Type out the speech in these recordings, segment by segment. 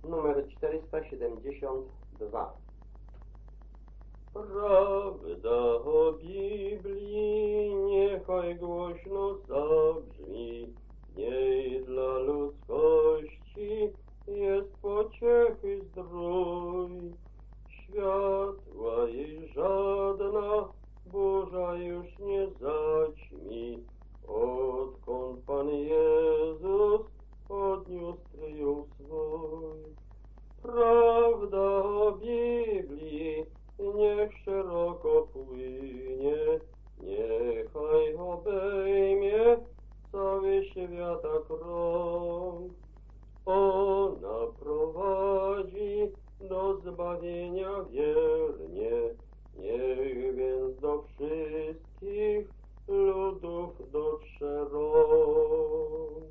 numer 472. Prawda o Biblii niechaj głośno zabrzmi, w niej dla ludzkości jest pociechy zdrój. Światła jej żadna burza już nie zaćmi, odkąd Pan Jezus odniósł triumf swój. Prawda o Biblii niech szeroko płynie, niechaj obejmie cały świata krąg. Ona prowadzi do zbawienia wiernie, niech więc do wszystkich ludów dotrze rąk.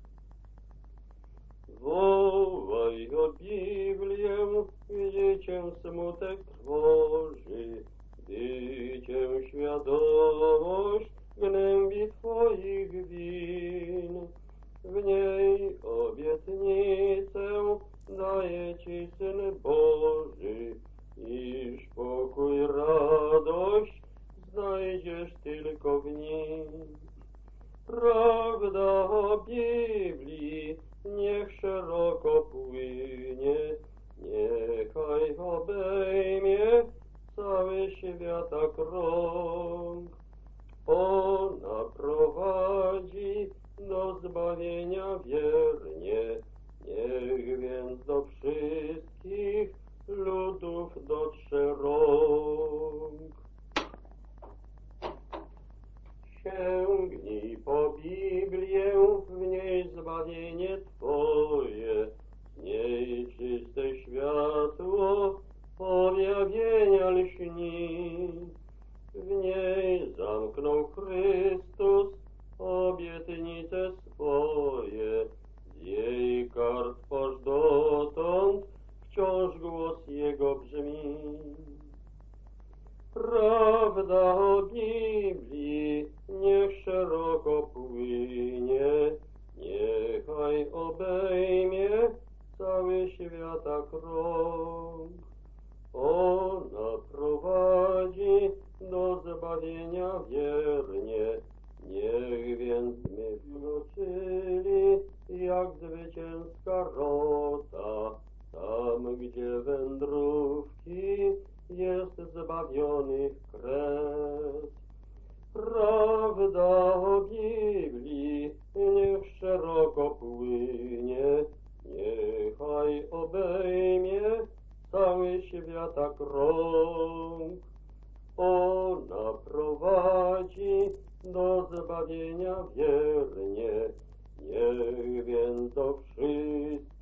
Wołaj o Biblię, gdy cię smutek trwoży, gdy cię świadomość gnębi twoich win. W niej obietnicę daje ci Syn Boży, iż pokój, radość znajdziesz tylko w Nim. Prawda o Biblii niech szeroko płynie, niechaj obejmie cały świata krąg. Ona prowadzi do zbawienia wiernie, niech więc do wszystkich ludów dotrze rąk. Sięgnij po Biblię, w niej zbawienie Twoje, z niej czyste światło objawienia lśni. W niej zamknął Chrystus obietnice swoje, z jej kart aż dotąd wciąż głos Jego brzmi. Prawda o Biblii niech szeroko płynie, niechaj obejmie cały świata krąg. Ona prowadzi do zbawienia wiernie, niech więc my wkroczyli jak zwycięska rota, tam gdzie wędrówki jest zbawionych kres. Prawda o Biblii niech szeroko płynie, niechaj obejmie cały świata krąg. Ona prowadzi do zbawienia wiernie, niech więc do wszystkich